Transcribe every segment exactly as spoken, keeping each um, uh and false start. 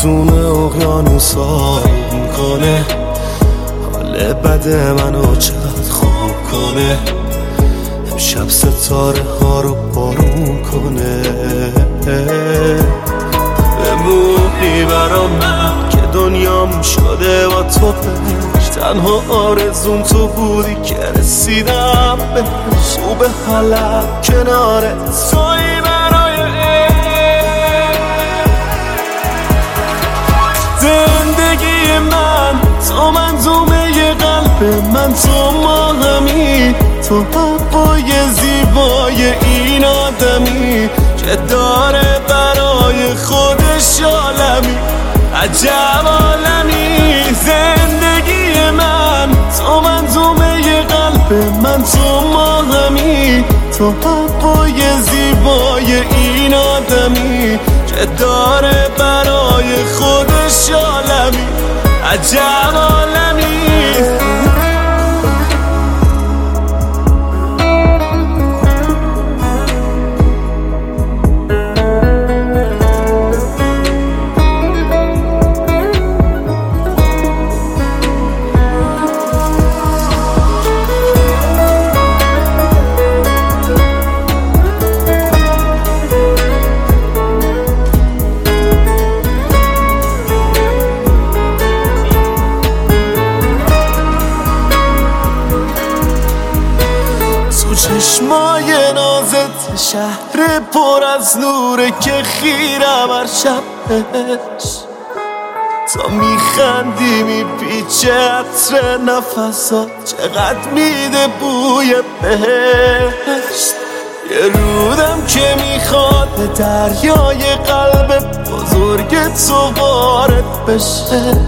میزونه اقیانوسا رو میکنه، حال بد منو چقدر خوب کنه، امشب ستاره ها رو بارون کنه. بمونی برا من که دنیام شده با تو بهش، تنها آرزوم تو بودی که رسیدم بهش، او به حالم کنارت توی برای زندگی من، تو منظومه قلب من، تو ماهمی، تو هوای زیبای این آدمی که داره برای خودش عالمی، عجب عالمی. زندگی من، تو منظومه قلب من، تو ماهمی، تو هوای زیبای این آدمی که داره برای خودش عالمی، عجب عالمی. چشمای نازت شهر پر از نوره که خیرم هر شب بهش، تا میخندی میپیچه عطر نفسات، چقدر میده بوی بهشت. یه رودم که میخواد به دریای قلب بزرگ تو وارد بشه،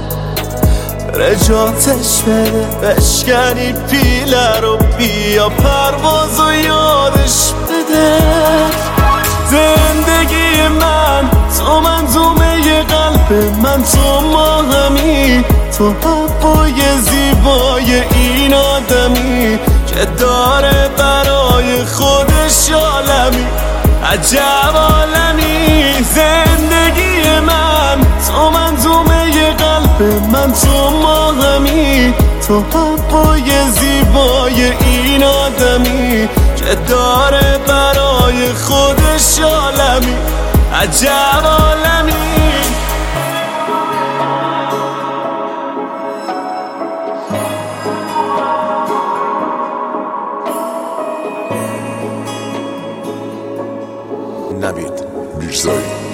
رجاتش بده بشکنی پیله رو، بیا پرواز و یادش بده. زندگی من، تو منظومه قلب من، تو ماهمی، تو هوای زیبای این آدمی که داره برای خودش عالمی، عجب عالمی. زندگی من، تو منظومه قلب من، تو ماهمی، تو هوای زیبای این آدمی که داره برای خودش عالمی، عجب عالمی. نوید میرزایی.